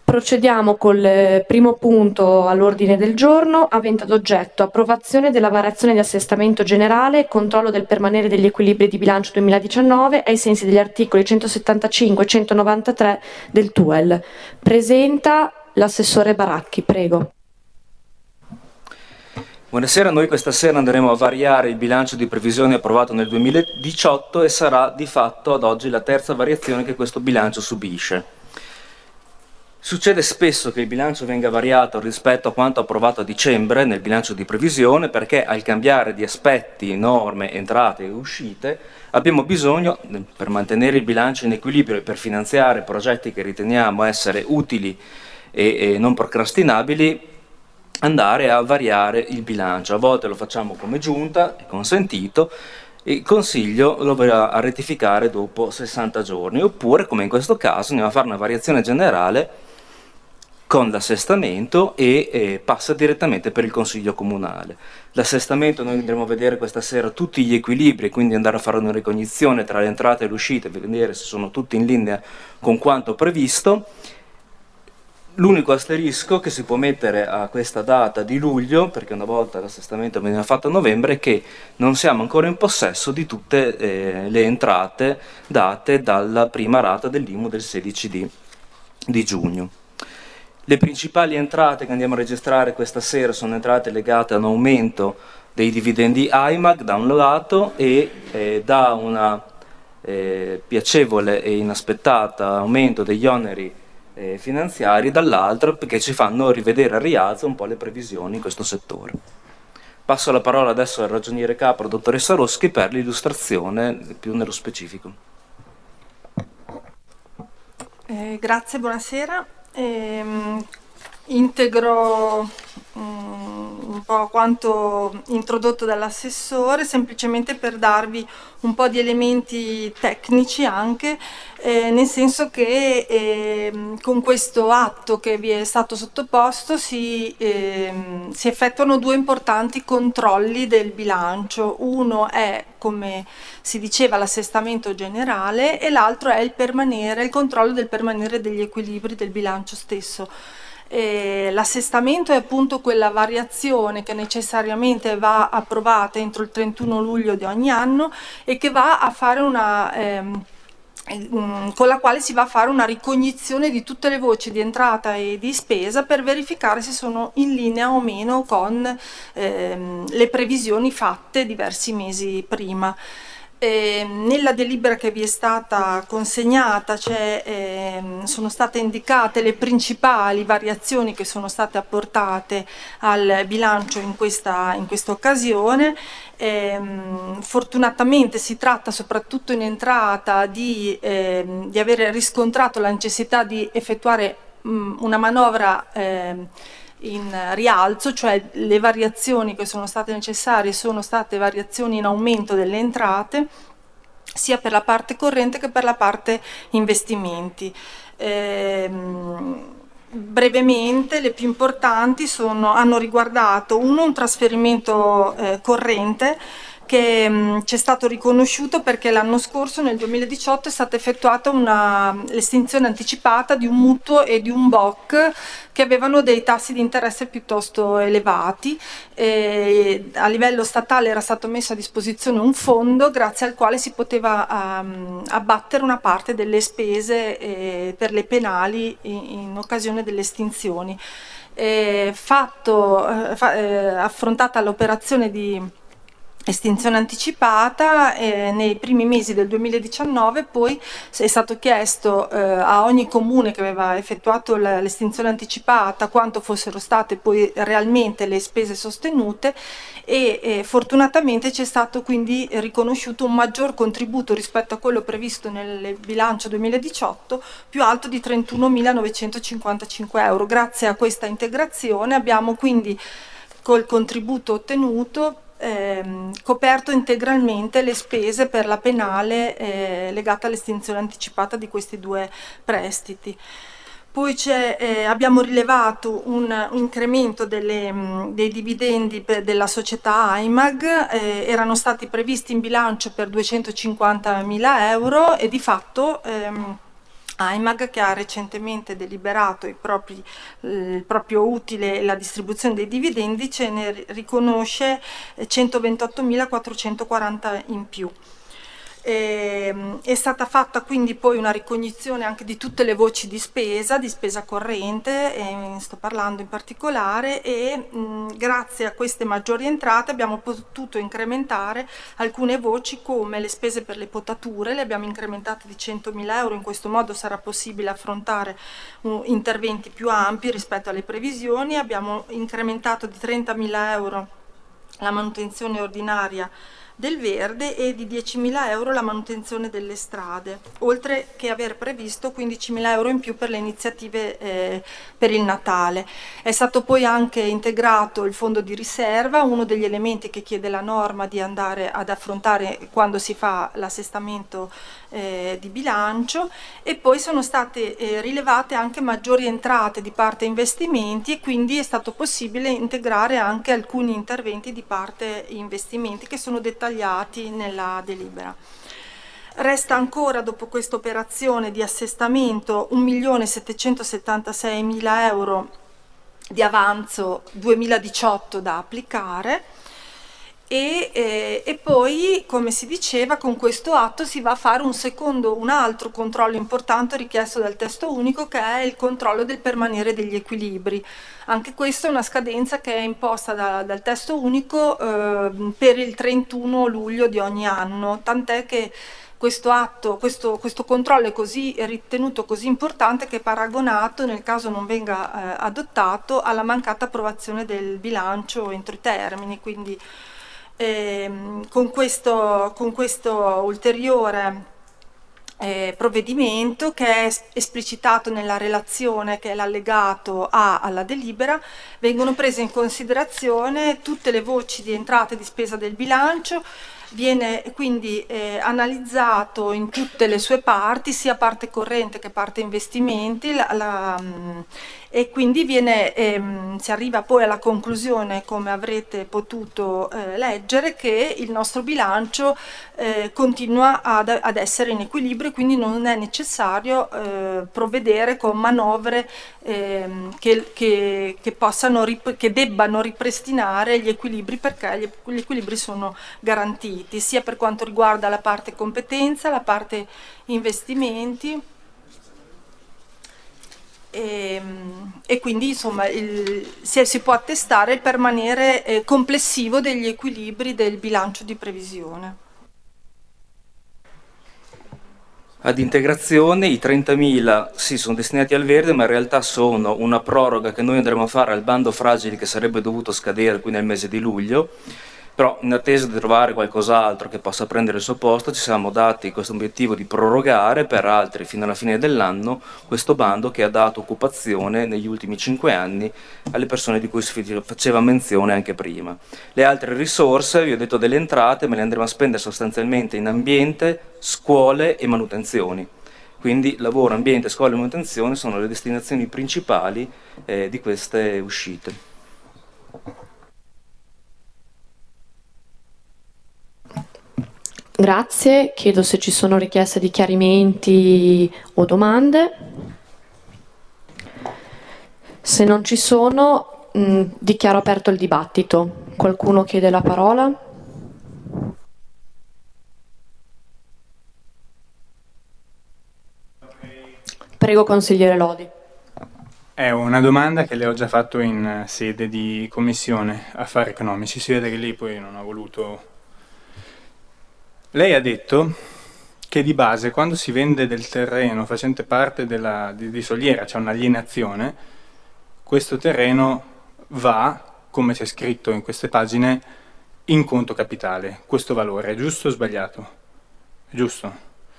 Procediamo col primo punto all'ordine del giorno, avente ad oggetto approvazione della variazione di assestamento generale e controllo del permanere degli equilibri di bilancio 2019 ai sensi degli articoli 175 e 193 del TUEL. Presenta l'assessore Baracchi, prego. Buonasera, noi questa sera andremo a variare il bilancio di previsione approvato nel 2018 e sarà di fatto ad oggi la terza variazione che questo bilancio subisce. Succede spesso che il bilancio venga variato rispetto a quanto approvato a dicembre nel bilancio di previsione perché al cambiare di aspetti, norme, entrate e uscite abbiamo bisogno, per mantenere il bilancio in equilibrio e per finanziare progetti che riteniamo essere utili e non procrastinabili, andare a variare il bilancio. A volte lo facciamo come giunta, è consentito, e il Consiglio lo verrà a rettificare dopo 60 giorni, oppure, come in questo caso, andiamo a fare una variazione generale con l'assestamento e passa direttamente per il Consiglio Comunale. L'assestamento noi andremo a vedere questa sera tutti gli equilibri, quindi andare a fare una ricognizione tra le entrate e le uscite, vedere se sono tutti in linea con quanto previsto. L'unico asterisco che si può mettere a questa data di luglio, perché una volta l'assestamento veniva fatto a novembre, è che non siamo ancora in possesso di tutte le entrate date dalla prima rata dell'IMU del 16 di giugno. Le principali entrate che andiamo a registrare questa sera sono entrate legate a un aumento dei dividendi AIMAG da un lato e da una piacevole e inaspettata aumento degli oneri finanziari dall'altro, perché ci fanno rivedere a rialzo un po' le previsioni in questo settore. Passo la parola adesso al ragioniere capo, dottoressa Roschi, per l'illustrazione più nello specifico. Grazie, buonasera. Integro un po' quanto introdotto dall'assessore, semplicemente per darvi un po' di elementi tecnici anche, nel senso che con questo atto che vi è stato sottoposto si effettuano due importanti controlli del bilancio. Uno è, come si diceva, l'assestamento generale e l'altro è il controllo del permanere degli equilibri del bilancio stesso. L'assestamento è appunto quella variazione che necessariamente va approvata entro il 31 luglio di ogni anno e che va a fare con la quale si va a fare una ricognizione di tutte le voci di entrata e di spesa per verificare se sono in linea o meno con le previsioni fatte diversi mesi prima. Nella delibera che vi è stata consegnata sono state indicate le principali variazioni che sono state apportate al bilancio in questa occasione. Fortunatamente si tratta soprattutto in entrata di avere riscontrato la necessità di effettuare una manovra in rialzo, cioè le variazioni che sono state necessarie sono state variazioni in aumento delle entrate sia per la parte corrente che per la parte investimenti. Brevemente le più importanti hanno riguardato un trasferimento corrente che ci è stato riconosciuto perché l'anno scorso, nel 2018, è stata effettuata l'estinzione anticipata di un mutuo e di un BOC che avevano dei tassi di interesse piuttosto elevati. A livello statale era stato messo a disposizione un fondo grazie al quale si poteva abbattere una parte delle spese per le penali in occasione delle estinzioni. Affrontata l'operazione di estinzione anticipata, nei primi mesi del 2019 poi è stato chiesto a ogni comune che aveva effettuato l'estinzione anticipata quanto fossero state poi realmente le spese sostenute e fortunatamente ci è stato quindi riconosciuto un maggior contributo rispetto a quello previsto nel bilancio 2018, più alto di 31.955 euro. Grazie a questa integrazione abbiamo quindi col contributo ottenuto coperto integralmente le spese per la penale legata all'estinzione anticipata di questi due prestiti. Poi abbiamo rilevato un incremento dei dividendi della società AIMAG, erano stati previsti in bilancio per 250.000 euro e di fatto AIMAG, che ha recentemente deliberato il proprio utile e la distribuzione dei dividendi, ce ne riconosce 128.440 in più. È stata fatta quindi poi una ricognizione anche di tutte le voci di spesa corrente, sto parlando in particolare, e grazie a queste maggiori entrate abbiamo potuto incrementare alcune voci come le spese per le potature, le abbiamo incrementate di 100.000 euro, in questo modo sarà possibile affrontare interventi più ampi rispetto alle previsioni. Abbiamo incrementato di 30.000 euro la manutenzione ordinaria del verde e di 10.000 euro la manutenzione delle strade, oltre che aver previsto 15.000 euro in più per le iniziative per il Natale. È stato poi anche integrato il fondo di riserva, uno degli elementi che chiede la norma di andare ad affrontare quando si fa l'assestamento di bilancio, e poi sono state rilevate anche maggiori entrate di parte investimenti, e quindi è stato possibile integrare anche alcuni interventi di parte investimenti che sono dettagliati nella delibera. Resta ancora, dopo questa operazione di assestamento, 1.776.000 euro di avanzo 2018 da applicare. E poi, come si diceva, con questo atto si va a fare un altro controllo importante richiesto dal testo unico, che è il controllo del permanere degli equilibri. Anche questa è una scadenza che è imposta dal testo unico per il 31 luglio di ogni anno, tant'è che questo controllo è ritenuto così importante che è paragonato, nel caso non venga adottato, alla mancata approvazione del bilancio entro i termini. Quindi con questo ulteriore provvedimento, che è esplicitato nella relazione che è l'allegato A alla delibera, vengono prese in considerazione tutte le voci di entrata e di spesa del bilancio. Viene quindi analizzato in tutte le sue parti, sia parte corrente che parte investimenti, e quindi si arriva poi alla conclusione, come avrete potuto leggere, che il nostro bilancio continua ad essere in equilibrio, quindi non è necessario provvedere con manovre che debbano ripristinare gli equilibri, perché gli equilibri sono garantiti, sia per quanto riguarda la parte competenza, la parte investimenti, e quindi insomma si può attestare il permanere complessivo degli equilibri del bilancio di previsione. Ad integrazione i 30.000 sì, sono destinati al verde, ma in realtà sono una proroga che noi andremo a fare al bando fragili, che sarebbe dovuto scadere qui nel mese di luglio. Però, in attesa di trovare qualcos'altro che possa prendere il suo posto, ci siamo dati questo obiettivo di prorogare per altri fino alla fine dell'anno questo bando, che ha dato occupazione negli ultimi 5 anni alle persone di cui si faceva menzione anche prima. Le altre risorse, vi ho detto delle entrate, me le andremo a spendere sostanzialmente in ambiente, scuole e manutenzioni. Quindi lavoro, ambiente, scuole e manutenzione sono le destinazioni principali di queste uscite. Grazie, chiedo se ci sono richieste di chiarimenti o domande. Se non ci sono, dichiaro aperto il dibattito. Qualcuno chiede la parola? Prego, consigliere Lodi. È una domanda che le ho già fatto in sede di commissione affari economici, si vede che lì poi non ha voluto. Lei ha detto che di base, quando si vende del terreno facente parte di Soliera, c'è un'alienazione, questo terreno va, come c'è scritto in queste pagine, in conto capitale. Questo valore è giusto o sbagliato? È giusto?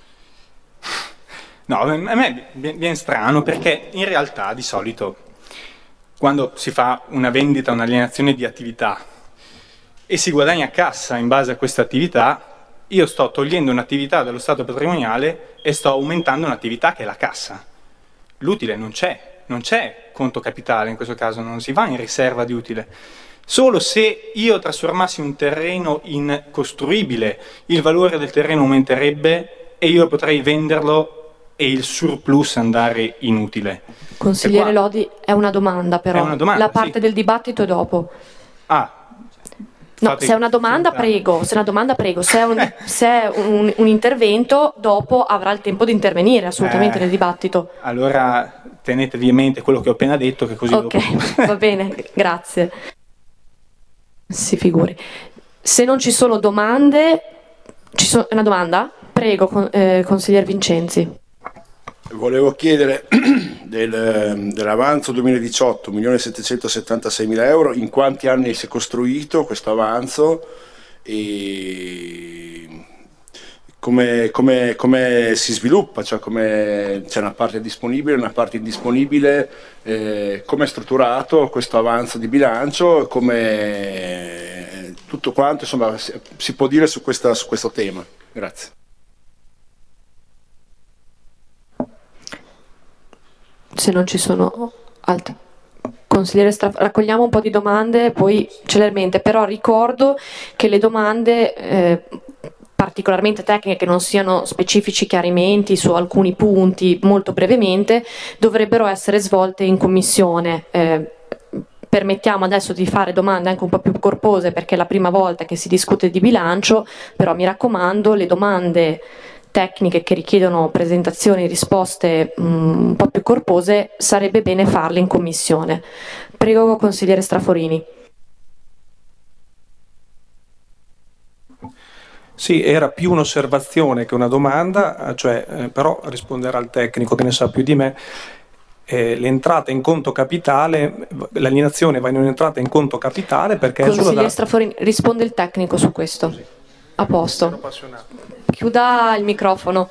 No, a me viene strano, perché in realtà di solito quando si fa una vendita, un'alienazione di attività e si guadagna a cassa in base a questa attività, io sto togliendo un'attività dallo stato patrimoniale e sto aumentando un'attività che è la cassa. L'utile non c'è conto capitale in questo caso, non si va in riserva di utile. Solo se io trasformassi un terreno in costruibile, il valore del terreno aumenterebbe e io potrei venderlo e il surplus andare inutile. Consigliere Lodi, è una domanda però. È una domanda, la parte del dibattito è dopo. No, se è una domanda prego, se è un intervento dopo avrà il tempo di intervenire assolutamente nel dibattito. Allora tenetevi a mente quello che ho appena detto, che così dopo... Va bene, grazie. Si figuri. Se non ci sono domande, una domanda? Prego, consigliere Vincenzi. Volevo chiedere dell'avanzo 2018, 1.776.000 euro, in quanti anni si è costruito questo avanzo e come si sviluppa, cioè come c'è una parte disponibile, una parte indisponibile, come è strutturato questo avanzo di bilancio, come tutto quanto insomma si può dire su questo tema. Grazie. Se non ci sono altri. Consigliere raccogliamo un po' di domande poi celermente, però ricordo che le domande particolarmente tecniche, che non siano specifici chiarimenti su alcuni punti molto brevemente, dovrebbero essere svolte in commissione. Permettiamo adesso di fare domande anche un po' più corpose perché è la prima volta che si discute di bilancio, però mi raccomando, le domande tecniche che richiedono presentazioni e risposte un po' più corpose sarebbe bene farle in commissione. Prego, consigliere Straforini. Sì, era più un'osservazione che una domanda, però risponderà al tecnico che ne sa più di me. L'entrata in conto capitale, l'alienazione va in un'entrata in conto capitale perché consigliere Straforini, risponde il tecnico su questo. Sì. A posto. Chiuda il microfono.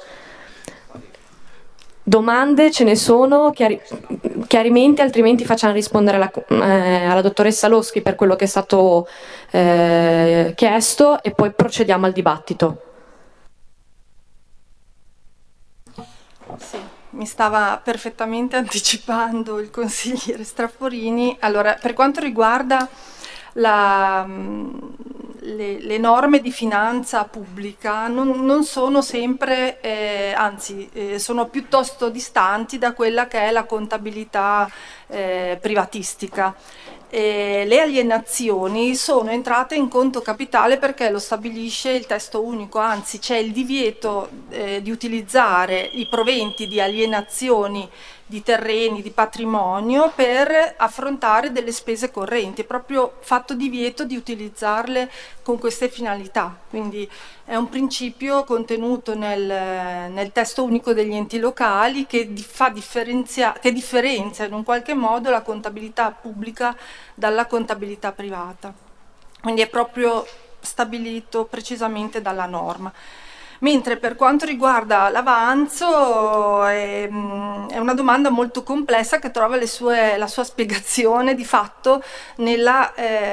Domande ce ne sono, chiarimenti, altrimenti facciamo rispondere alla dottoressa Loschi per quello che è stato chiesto e poi procediamo al dibattito. Sì, mi stava perfettamente anticipando il consigliere Straforini. Allora, per quanto riguarda le norme di finanza pubblica non sono sempre, anzi sono piuttosto distanti da quella che è la contabilità privatistica. Le alienazioni sono entrate in conto capitale perché lo stabilisce il testo unico, anzi c'è il divieto di utilizzare i proventi di alienazioni di terreni, di patrimonio per affrontare delle spese correnti, è proprio fatto divieto di utilizzarle con queste finalità, quindi è un principio contenuto nel testo unico degli enti locali che differenzia in un qualche modo la contabilità pubblica dalla contabilità privata, quindi è proprio stabilito precisamente dalla norma. Mentre per quanto riguarda l'avanzo è una domanda molto complessa che trova la sua spiegazione di fatto nella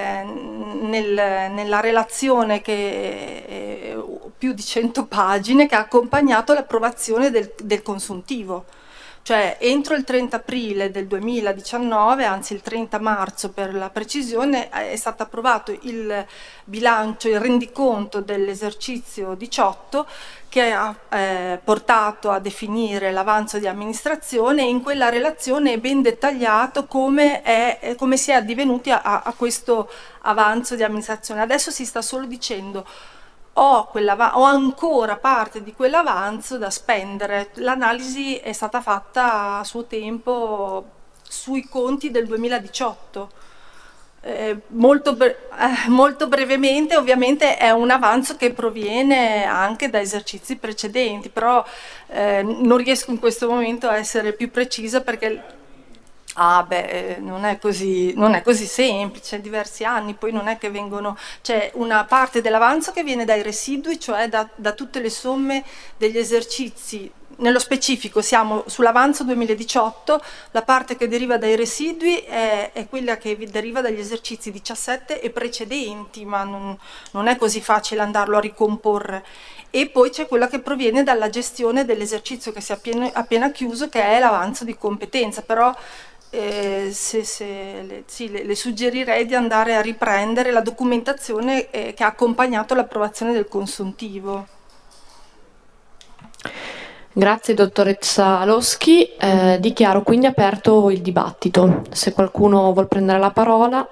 relazione che è più di 100 pagine che ha accompagnato l'approvazione del consuntivo. Cioè entro il 30 aprile del 2019, anzi il 30 marzo per la precisione, è stato approvato il bilancio, il rendiconto dell'esercizio 18 che ha portato a definire l'avanzo di amministrazione e in quella relazione è ben dettagliato come si è addivenuti a questo avanzo di amministrazione. Adesso si sta solo dicendo ho ancora parte di quell'avanzo da spendere. L'analisi è stata fatta a suo tempo sui conti del 2018. Molto brevemente, ovviamente è un avanzo che proviene anche da esercizi precedenti, però non riesco in questo momento a essere più precisa perché non è così semplice, diversi anni, poi non è che c'è una parte dell'avanzo che viene dai residui, cioè da tutte le somme degli esercizi. Nello specifico siamo sull'avanzo 2018, la parte che deriva dai residui è quella che deriva dagli esercizi 17 e precedenti, ma non è così facile andarlo a ricomporre. E poi c'è quella che proviene dalla gestione dell'esercizio che si è appena chiuso, che è l'avanzo di competenza, però le suggerirei di andare a riprendere la documentazione che ha accompagnato l'approvazione del consuntivo. Grazie dottoressa Loschi, dichiaro quindi aperto il dibattito. Se qualcuno vuol prendere la parola.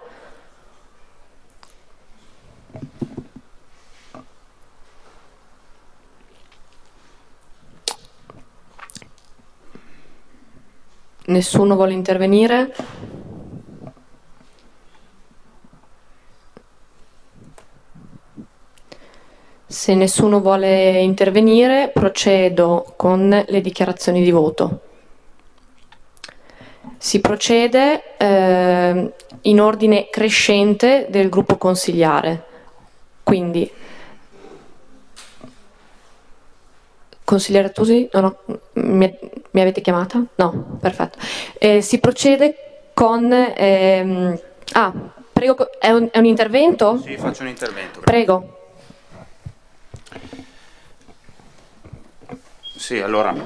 Nessuno vuole intervenire? Se nessuno vuole intervenire, procedo con le dichiarazioni di voto. Si procede in ordine crescente del gruppo consigliare. Quindi, consigliere Artusi, mi avete chiamata? No, perfetto. Si procede con... prego, è un intervento? Sì, faccio un intervento. Prego. Sì, allora,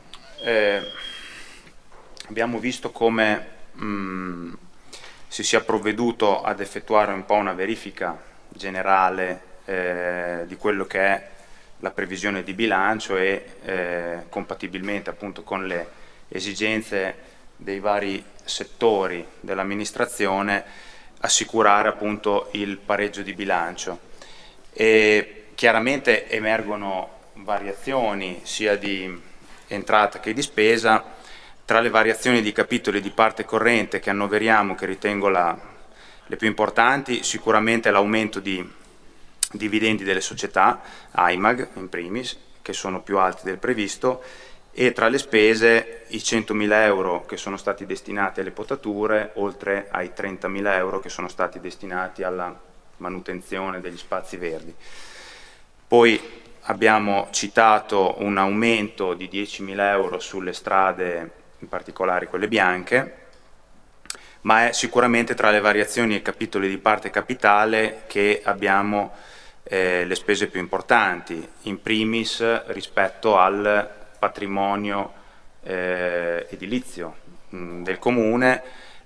abbiamo visto come si sia provveduto ad effettuare un po' una verifica generale di quello che è la previsione di bilancio e compatibilmente appunto con le esigenze dei vari settori dell'amministrazione assicurare appunto il pareggio di bilancio. E chiaramente emergono variazioni sia di entrata che di spesa. Tra le variazioni di capitoli di parte corrente che annoveriamo, che ritengo le più importanti, sicuramente l'aumento di dividendi delle società, AIMAG in primis, che sono più alti del previsto, e tra le spese i 100.000 euro che sono stati destinati alle potature, oltre ai 30.000 euro che sono stati destinati alla manutenzione degli spazi verdi. Poi abbiamo citato un aumento di 10.000 euro sulle strade, in particolare quelle bianche, ma è sicuramente tra le variazioni e capitoli di parte capitale che abbiamo le spese più importanti, in primis rispetto al patrimonio edilizio del Comune,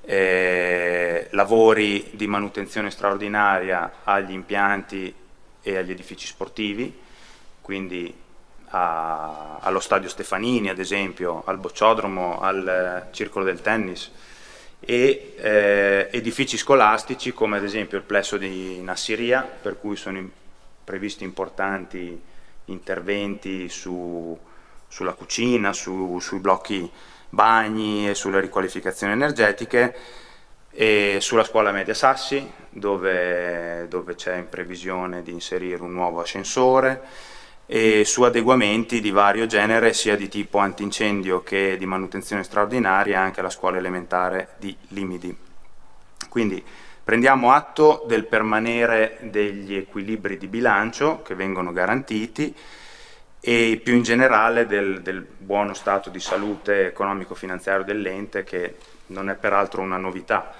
lavori di manutenzione straordinaria agli impianti e agli edifici sportivi, quindi allo Stadio Stefanini ad esempio, al Bocciodromo, al Circolo del Tennis, e edifici scolastici come ad esempio il plesso di Nassiria, per cui sono previsti importanti interventi sulla cucina, sui blocchi bagni e sulle riqualificazioni energetiche, e sulla scuola media Sassi dove c'è in previsione di inserire un nuovo ascensore, e su adeguamenti di vario genere sia di tipo antincendio che di manutenzione straordinaria anche alla scuola elementare di Limidi. Quindi prendiamo atto del permanere degli equilibri di bilancio che vengono garantiti e più in generale del buono stato di salute economico-finanziario dell'ente, che non è peraltro una novità.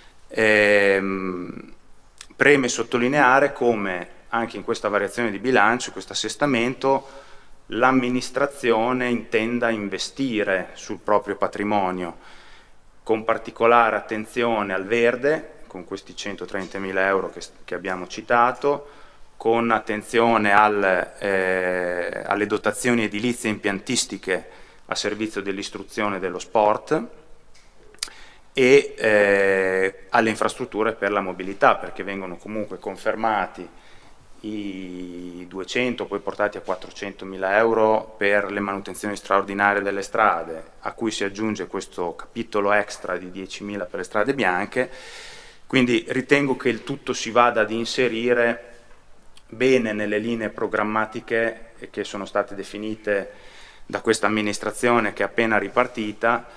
Preme sottolineare come anche in questa variazione di bilancio, questo assestamento, l'amministrazione intenda investire sul proprio patrimonio, con particolare attenzione al verde, con questi 130.000 euro che abbiamo citato, con attenzione alle dotazioni edilizie impiantistiche a servizio dell'istruzione e dello sport, e alle infrastrutture per la mobilità, perché vengono comunque confermati i 200, poi portati a 400.000 euro per le manutenzioni straordinarie delle strade, a cui si aggiunge questo capitolo extra di 10.000 per le strade bianche. Quindi ritengo che il tutto si vada ad inserire bene nelle linee programmatiche che sono state definite da questa amministrazione che è appena ripartita,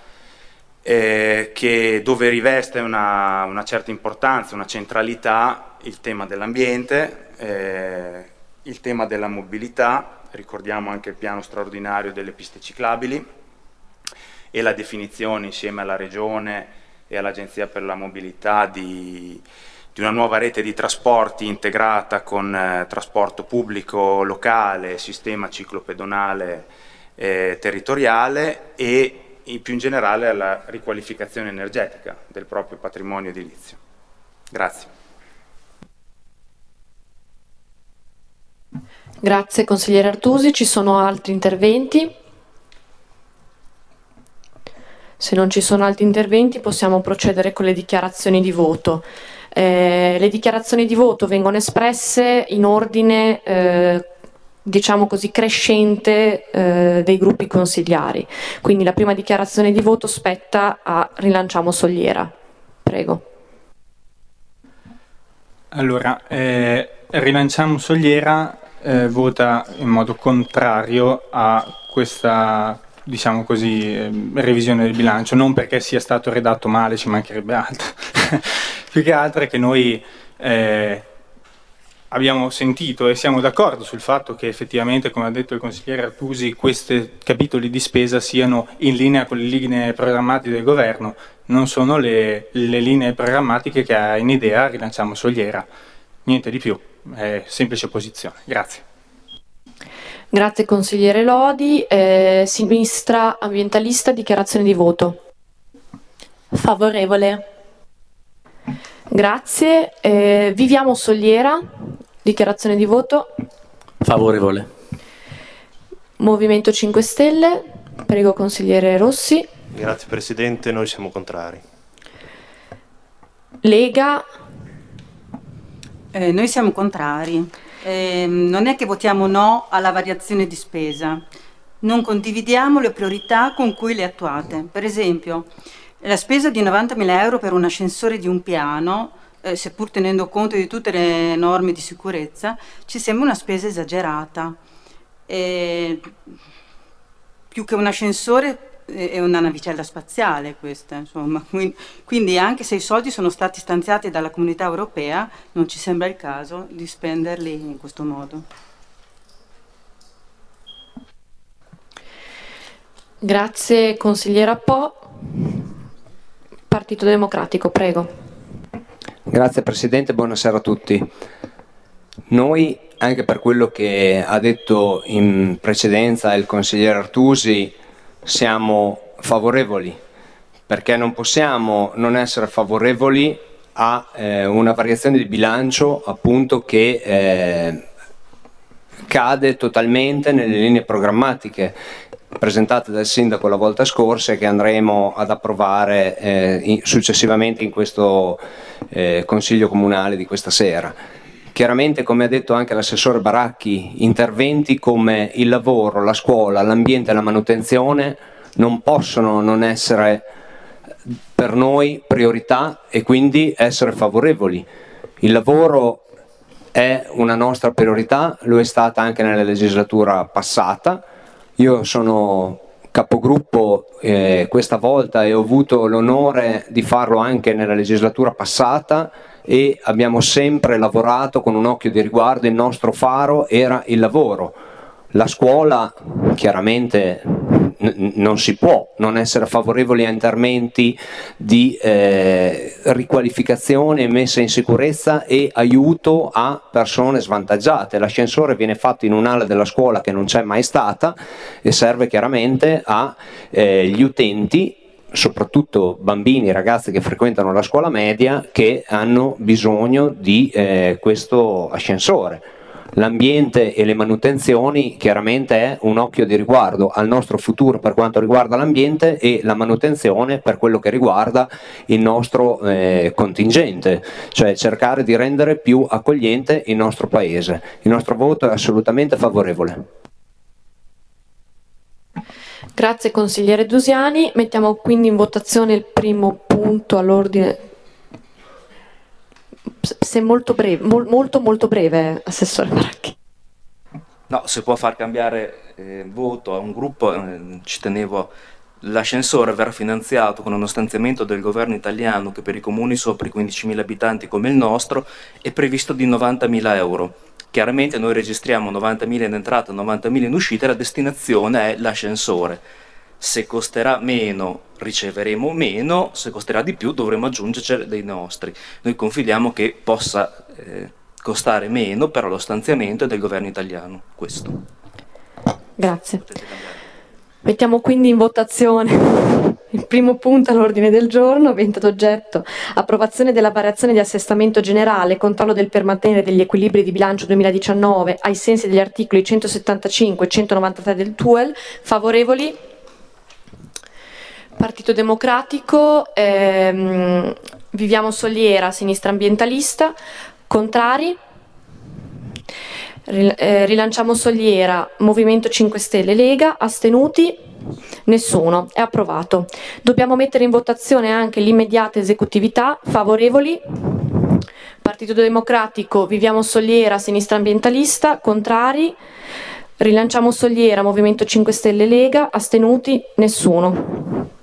dove riveste una certa importanza, una centralità il tema dell'ambiente, il tema della mobilità, ricordiamo anche il piano straordinario delle piste ciclabili e la definizione insieme alla Regione e all'Agenzia per la Mobilità di una nuova rete di trasporti integrata con trasporto pubblico locale, sistema ciclopedonale territoriale, e più in generale alla riqualificazione energetica del proprio patrimonio edilizio. Grazie. Grazie consigliere Artusi. Ci sono altri interventi? Se non ci sono altri interventi possiamo procedere con le dichiarazioni di voto. Le dichiarazioni di voto vengono espresse in ordine diciamo così crescente dei gruppi consigliari. Quindi la prima dichiarazione di voto spetta a Rilanciamo Soliera. Prego. Allora, Rilanciamo Soliera vota in modo contrario a questa, diciamo così, revisione del bilancio, non perché sia stato redatto male, ci mancherebbe altro, più che altro è che noi abbiamo sentito e siamo d'accordo sul fatto che effettivamente, come ha detto il consigliere Artusi, questi capitoli di spesa siano in linea con le linee programmatiche del governo, non sono le linee programmatiche che ha in idea Rilanciamo Soliera, niente di più, è semplice opposizione. Grazie. Grazie consigliere Lodi. Sinistra ambientalista, dichiarazione di voto. Favorevole. Grazie. Viviamo Soliera, dichiarazione di voto. Favorevole. Movimento 5 Stelle, prego consigliere Rossi. Grazie Presidente, noi siamo contrari. Lega. Noi siamo contrari. Non è che votiamo no alla variazione di spesa, non condividiamo le priorità con cui le attuate. Per esempio, la spesa di 90.000 euro per un ascensore di un piano, seppur tenendo conto di tutte le norme di sicurezza, ci sembra una spesa esagerata. Più che un ascensore è una navicella spaziale questa, insomma. Quindi anche se i soldi sono stati stanziati dalla Comunità Europea, non ci sembra il caso di spenderli in questo modo. Grazie consigliera Po. Partito Democratico, prego. Grazie Presidente, buonasera a tutti. Noi, anche per quello che ha detto in precedenza il consigliere Artusi, siamo favorevoli, perché non possiamo non essere favorevoli a una variazione di bilancio appunto che cade totalmente nelle linee programmatiche presentate dal sindaco la volta scorsa e che andremo ad approvare successivamente in questo consiglio comunale di questa sera. Chiaramente, come ha detto anche l'assessore Baracchi, interventi come il lavoro, la scuola, l'ambiente e la manutenzione non possono non essere per noi priorità e quindi essere favorevoli. Il lavoro è una nostra priorità, lo è stata anche nella legislatura passata. Io sono capogruppo questa volta e ho avuto l'onore di farlo anche nella legislatura passata e abbiamo sempre lavorato con un occhio di riguardo, il nostro faro era il lavoro. La scuola chiaramente non si può non essere favorevoli a interventi di riqualificazione, messa in sicurezza e aiuto a persone svantaggiate. L'ascensore viene fatto in un'ala della scuola che non c'è mai stata e serve chiaramente agli utenti, soprattutto bambini e ragazzi che frequentano la scuola media, che hanno bisogno di questo ascensore. L'ambiente e le manutenzioni chiaramente è un occhio di riguardo al nostro futuro per quanto riguarda l'ambiente e la manutenzione per quello che riguarda il nostro contingente, cioè cercare di rendere più accogliente il nostro paese. Il nostro voto è assolutamente favorevole. Grazie consigliere Dusiani. Mettiamo quindi in votazione il primo punto all'ordine. Se molto breve, molto breve, assessore Baracchi. No, si può far cambiare voto a un gruppo, ci tenevo. L'ascensore verrà finanziato con uno stanziamento del governo italiano che per i comuni sopra i 15.000 abitanti come il nostro è previsto di 90.000 euro. Chiaramente noi registriamo 90.000 in entrata, 90.000 in uscita e la destinazione è l'ascensore. Se costerà meno riceveremo meno, se costerà di più dovremo aggiungerci dei nostri. Noi confidiamo che possa costare meno, però lo stanziamento è del governo italiano. Questo. Grazie. Mettiamo quindi in votazione il primo punto all'ordine del giorno, avente ad oggetto approvazione della variazione di assestamento generale, controllo del permanere degli equilibri di bilancio 2019 ai sensi degli articoli 175 e 193 del TUEL. Favorevoli? Partito Democratico, Viviamo Soliera, Sinistra Ambientalista, contrari. Rilanciamo Soliera, Movimento 5 Stelle, Lega, astenuti, nessuno, è approvato. Dobbiamo mettere in votazione anche l'immediata esecutività, favorevoli, Partito Democratico, Viviamo Soliera, Sinistra Ambientalista, contrari, Rilanciamo Soliera, Movimento 5 Stelle, Lega, astenuti, nessuno.